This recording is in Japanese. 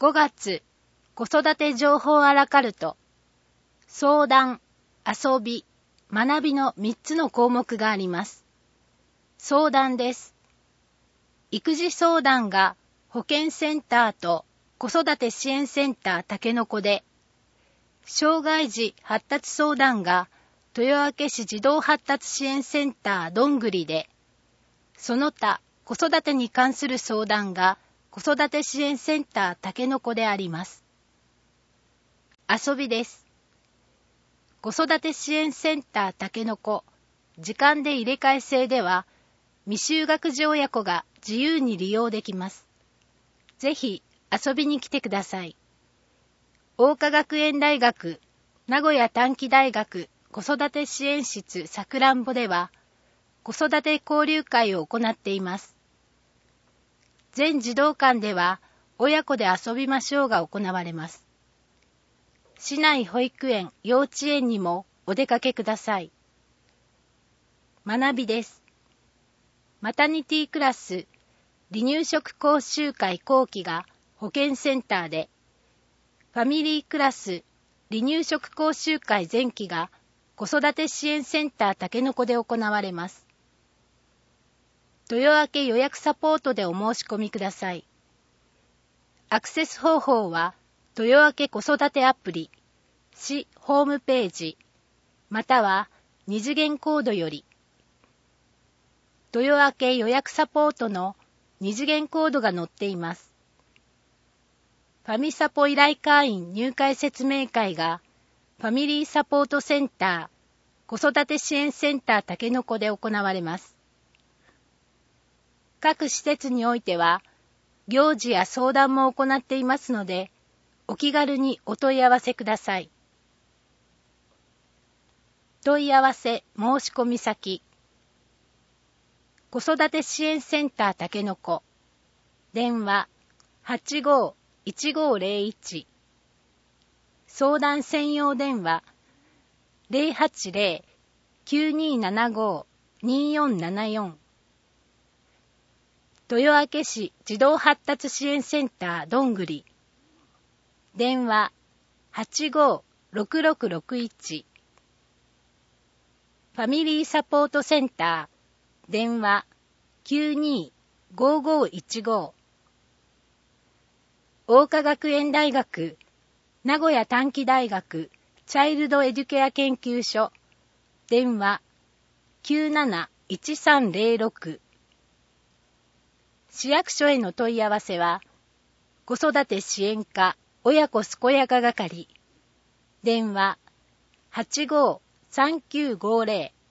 5月、子育て情報アラカルト、相談、遊び、学びの3つの項目があります。相談です。育児相談が保健センターと子育て支援センターたけのこで、障害児発達相談が豊明市児童発達支援センターどんぐりで、その他子育てに関する相談が子育て支援センターたけのこであります。遊びです。子育て支援センターたけのこ、時間で入れ替え制では、未就学児親子が自由に利用できます。ぜひ遊びに来てください。桜花学園大学、名古屋短期大学子育て支援室さくらんぼでは、子育て交流会を行っています。全児童館では、親子で遊びましょうが行われます。市内保育園、幼稚園にもお出かけください。学びです。マタニティクラス、離乳食講習会後期が保健センターで、ファミリークラス、離乳食講習会前期が子育て支援センターたけのこで行われます。豊明予約サポートでお申し込みください。アクセス方法は、豊明子育てアプリ、市ホームページ、または二次元コードより、豊明予約サポートの二次元コードが載っています。ファミサポ依頼会員入会説明会が、ファミリーサポートセンター、子育て支援センターたけのこで行われます。各施設においては、行事や相談も行っていますので、お気軽にお問い合わせください。問い合わせ申し込み先、子育て支援センターたけのこ、電話85-1501、相談専用電話080-9275-2474、豊明市児童発達支援センターどんぐり、電話85-6661、ファミリーサポートセンター、電話92-5515、桜花学園大学、名古屋短期大学チャイルドエデュケア研究所、電話97-1306、市役所への問い合わせは、子育て支援課親子すこやか係、電話85-3950、